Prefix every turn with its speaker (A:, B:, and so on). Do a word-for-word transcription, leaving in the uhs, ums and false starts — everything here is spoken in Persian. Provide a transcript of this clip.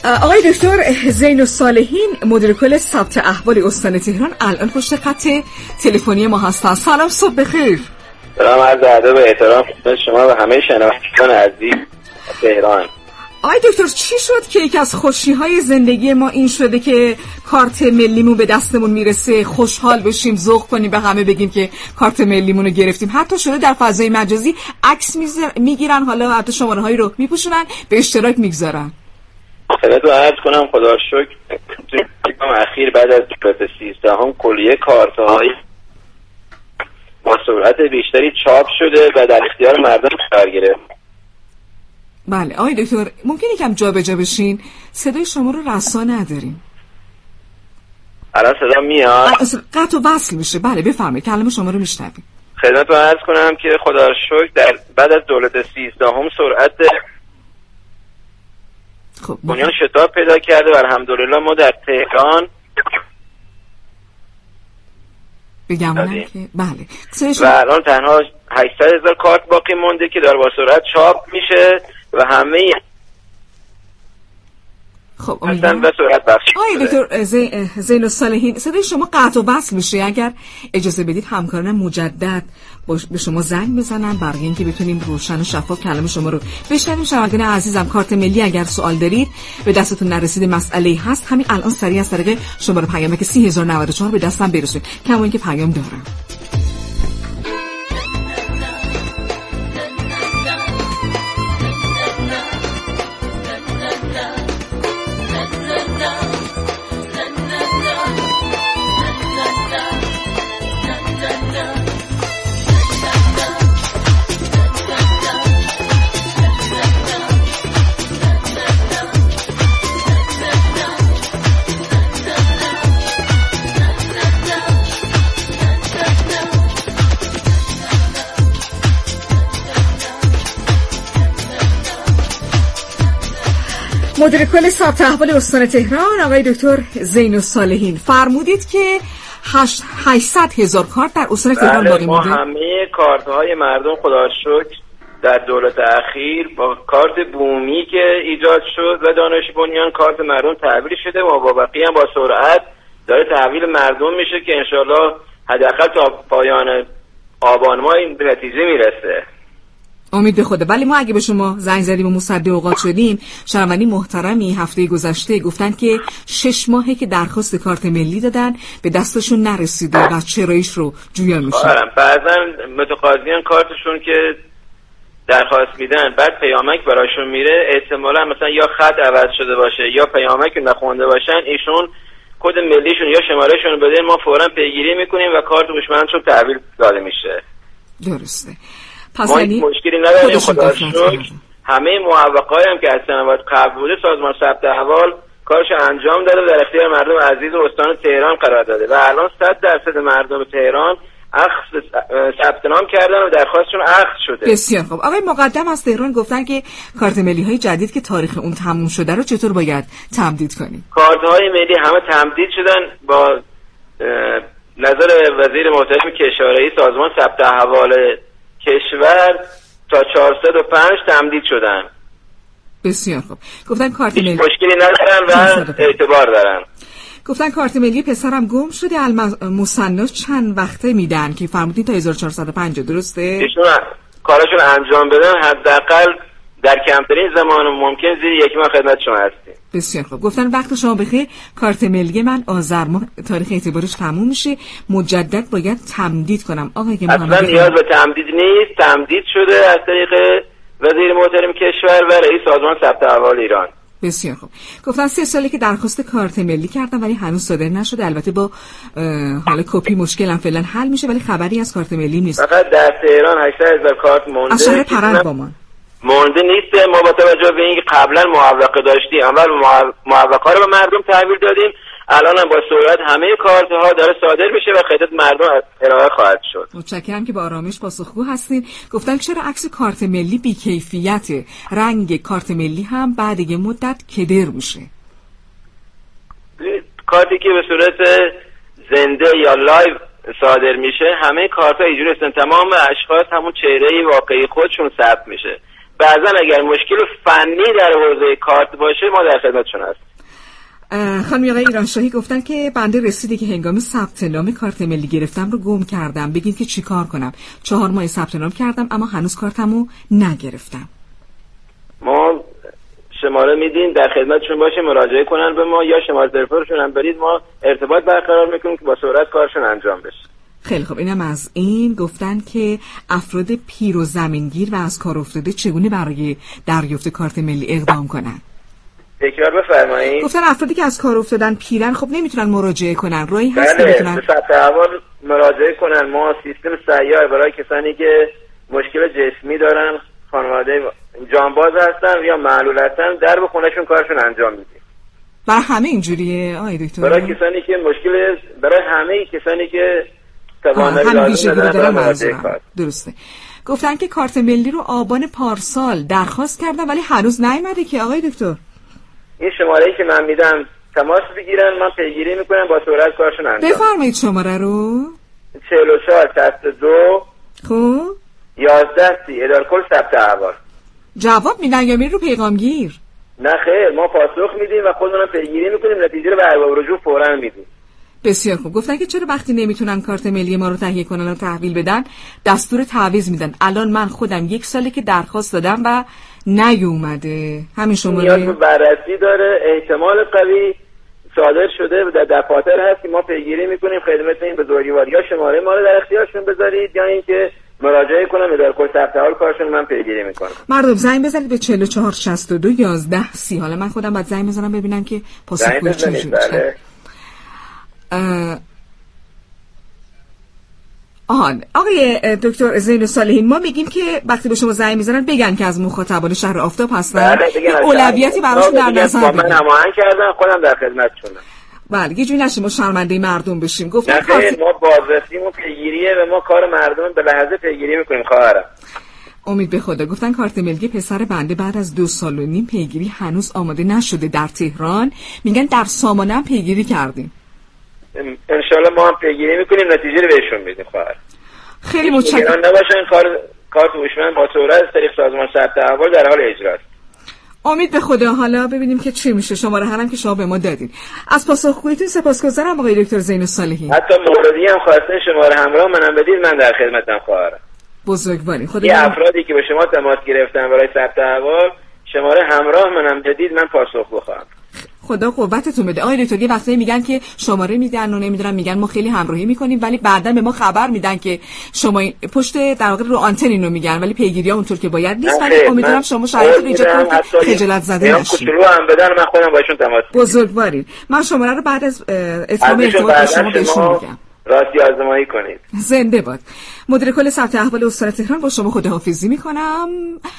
A: آقای دکتر زین الصالحین مدیر کل ثبت احوال استان تهران الان پشت خط تلفنی ما هستن. سلام، صبح بخیر.
B: سلام، عرض ادب و احترام خدمت شما و همه شنوندگان عزیز تهران.
A: آقای دکتر چی شد که یکی از خوشی‌های زندگی ما این شده که کارت ملیمون به دستمون میرسه، خوشحال بشیم، ذوق کنیم، به همه بگیم که کارت ملیمون رو گرفتیم. حتی شده در فضای مجازی عکس میگیرن، حالا حتی شماره‌هایی رو میپوشونن، به اشتراک میگذارن.
B: خدمت رو عرض کنم خدا رو شکر تو اخیر بعد از دولت سیزدهم کلیه کارت‌های با سرعت بیشتری چاپ شده و در اختیار مردم قرار گرفت.
A: بله آقای دکتر ممکنه یکم جابجا بشین؟ صدای شما رو رسا نداریم.
B: الان صدا میاد؟
A: قطع و وصل میشه. بله بفرمایید، کلام شما رو میشنویم.
B: خدمت رو عرض کنم که خدا رو شکر در بعد از دولت سیزدهم سرعت
A: خب
B: بنیان شتاب پیدا کرده و الحمدلله ما در تهران
A: بگم که بله
B: و الان تنها هشتصد هزار کارت باقی مونده که داره با سرعت چاپ میشه و همه
A: خب امیدوارم
B: و سرعت بخشی.
A: آقای دکتر زی... زین الصالحین صدای شما قطع و وصل میشه. اگر اجازه بدید همکاران مجدد به شما زنگ بزنن برای اینکه بتونیم روشن و شفاف کلام شما رو بشنویم. شنوندگان عزیزم کارت ملی اگر سوال دارید به دستتون نرسیده مسئله هست همین الان سریع از طریق شماره پیامک سی هزار و نود و چهار به دستم برسونید. کما اینکه پیام دارم. مدیر کل ثبت احوال استان تهران آقای دکتر زین الصالحین فرمودید که هشتصد هزار کارت در استان تهران باقی مونده.
B: ما همه کارت های مردم خدا رو شکر در دولت اخیر با کارت بومی که ایجاد شد و دانش بنیان کارت مردم تحویل شده و با بقیه هم با سرعت داره تحویل مردم میشه که انشالله حداقل تا پایان آبان ماه این نتیجه میرسه.
A: امید به خدا. ولی ما اگه به شما زنگ زدیم و مصدق اوقات شدیم، شنوندگان محترمی هفته گذشته گفتن که شش ماهه که درخواست کارت ملی دادن به دستشون نرسیده و چراییش رو جویان میشه.
B: بعضا متقاضیان کارتشون که درخواست میدن بعد پیامک براشون میره، احتمالا مثلا یا خط عوض شده باشه یا پیامک نخونده باشن، ایشون کد ملیشون یا شمارهشون بده، ما فوراً پیگیری میکنیم و کارت هوشمندشون تحویل داده میشه.
A: درسته.
B: ما این مشکلی نداریم خدا رو شکر. همه معوقایی هم که از سنوات قبل بوده سازمان ثبت احوال کارش انجام داده و در اختیار مردم عزیز استان تهران قرار داده و الان صد درصد مردم تهران اخذ ثبت نام کردن و درخواستشون اخذ شده.
A: بسیار خوب. آقای مقدم از تهران گفتن که کارت ملی های جدید که تاریخ اون تموم شده رو چطور باید تمدید کنیم؟
B: کارت های ملی همه تمدید شدن با نظر وزیر محترم کشاورزی سازمان ثبت احوال کشور تا چهارصد و پنج تمدید شدن.
A: بسیار خوب. گفتن کارت ملی
B: مشکلی ندارن و اعتبار دارن.
A: گفتن کارت ملی پسرم گم شده المصنع چند وقته میدن که فرمودین تا هزار و چهارصد و پنج، درسته؟
B: ایشون کارشون انجام بدن حداقل در کمترین زمان ممکن زیر یک ماه خدمت شما هستیم.
A: بسیار خوب. گفتن وقت شما بخیر، کارت ملی من آذر ماه تاریخ اعتبارش تموم میشه، مجدد باید تمدید کنم. آقای
B: اصلا نیاز به تمدید نیست، تمدید شده از طریق وزیر محترم کشور و رئیس سازمان ثبت احوال ایران.
A: بسیار خوب. گفتن سه ساله که درخواست کارت ملی کردم ولی هنوز صادر نشده. البته با حالا کپی مشکلم فعلا حل میشه ولی خبری از کارت ملی نیست.
B: فقط در تهران هشتصد هزار کارت مونده.
A: از شهر پرند با ما
B: مونده نیست. ما با توجه به اینکه قبلا معوقه داشتیم، اول معوقه رو به مردم تحویل دادیم، الان هم با سرعت همه کارت ها داره صادر میشه و خدمت مردم ارائه خواهد شد.
A: متشکرم که با آرامش پاسخگو هستین. گفتن چرا عکس کارت ملی بی‌کیفیته؟ رنگ کارت ملی هم بعد یه مدت کدر میشه.
B: کارتی که به صورت زنده یا لایو صادر میشه همه کارت ها اینجوری هستن، تمام اشخاص همون چهره واقعی خودشون ثبت میشه بعضا اگر مشکل فنی در حوزه کارت باشه ما در خدمتشون هستیم.
A: خانم آقای ایرانشاهی گفتن که بنده رسیدی که هنگام ثبت نام کارت ملی گرفتم رو گم کردم، بگین که چی کار کنم. چهار ماه ثبت نام کردم اما هنوز کارتمو نگرفتم.
B: ما شماره میدین، در خدمتشون باشیم، مراجعه کنن به ما یا شماره تلفنشون هم برید، ما ارتباط برقرار میکنیم که با سرعت کارشون انجام بشه.
A: خیلی خب. اینم از این. گفتن که افراد پیر و زمینگیر و از کار افتاده چگونه برای دریافت کارت ملی اقدام کنن؟
B: تکرار بفرمایید.
A: گفتن افرادی که از کار افتادن پیرن خب نمیتونن مراجعه کنن، راهی هست
B: بله،
A: نمیتونن
B: به ثبت احوال مراجعه کنن. ما سیستم سیاه برای کسانی که مشکل جسمی دارن، خانواده جانباز هستن یا معلول هستن، در به خونهشون کارشون انجام میدیم.
A: برای همه اینجوریه آقای دکتر؟
B: برای کسانی که مشکل، برای همه کسانی که توانایی لازم ندارن مراجعه کار.
A: درسته. گفتن که کارت ملی رو آبان پارسال درخواست کردم ولی هنوز نیومده که آقای دکتر.
B: این شماره‌ای که من میدم تماس بگیرن، من پیگیری میکنم، با سرعت کارشون انجام.
A: بفرمایید شماره رو.
B: چهل و چهار شصت و دو
A: خب
B: یازده سی اداره کل ثبت احوال.
A: جواب میدن یا میری رو پیغامگیر؟
B: نه خیر، ما پاسخ میدیم و خودمون پیگیری میکنیم، نتیجه رو به ارباب رجوع فوراً میدیم.
A: بسیار خوب. گفتن که چرا وقتی نمیتونن کارت ملی ما رو تهیه کنن و تحویل بدن دستور تعویض میدن. الان من خودم یک ساله که درخواست دادم و نیومده. همین شماره
B: نیاز به بررسی داره، احتمال قوی صادر شده در دفاتر هست که ما پیگیری میکنیم، خدمت این بزرگوار یا شماره ما رو در اختیارشون بذارید یا اینکه مراجعه کنم اداره کل ثبت احوال کارشون من پیگیری میکنم.
A: مردم زنگ بزنید به چهل و چهار شصت و دو یازده سی. حالا من خودم بعد زنگ بزنم ببینم که پاسخگویی چی شده. آهان آقای دکتر زین الصالحین، ما میگیم که وقتی به شما زنگ میزنن بگن که از مخاطبان شهر آفتاب هستن، اولویتی براشون در نظر بگیرن.
B: من هماهنگ کردم، خودم در خدمتشونم.
A: بله، یه جوری نشه ما شرمنده مردم بشیم. گفتن
B: کارت... ما بازرسیم و پیگیریه و ما کار مردم به لحظه پیگیری میکنیم خواهرم.
A: امید به خدا. گفتن کارت ملی پسر بنده بعد از دو سال و نیم پیگیری هنوز آماده نشده در تهران. میگن در سامانه هم پیگیری کردیم.
B: انشالله ما هم پیگیری میکنیم، نتیجه رو بهشون میدیم خواهر.
A: خیلی متشکرم.
B: نباشه این کار کارت هوشمند با سرعت از طریق سازمان ثبت احوال در حال اجراست.
A: امید به خدا. حالا ببینیم که چی میشه. شماره هرم که شما به ما دادین. از پاسخگوییتون سپاسگزارم آقای دکتر زین الصالحین.
B: حتی موردی هم خواستین شماره همراه منم بدید، من در خدمتم خواهرم.
A: بزرگواری. خدا
B: یه افرادی که به شما تماس گرفتن برای ثبت احوال شماره همراه منم بدید، من پاسخ بخوام.
A: خدا قوتتون بده. آقای دکتر یه وقتایی میگن که شماره میدن و نمیدونم میگن ما خیلی همراهی میکنیم ولی بعداً به ما خبر میدن که شما پشت در واقع رو آنتن اینو میگن ولی پیگیری‌ها اونطور که باید نیست. ولی امیدوارم شما شرایط رو ایجاد کنید که خجالت زده نشید.
B: کوچولو هم بدن من خودم باشون تماس میگیرم.
A: بزرگوارید. من شماره رو بعد از اتمام ارتباط با شما بهشون میگم.
B: راستی آزمایی کنید.
A: زنده باد. مدیر کل ثبت احوال استان تهران با شما خداحافظی میکنم.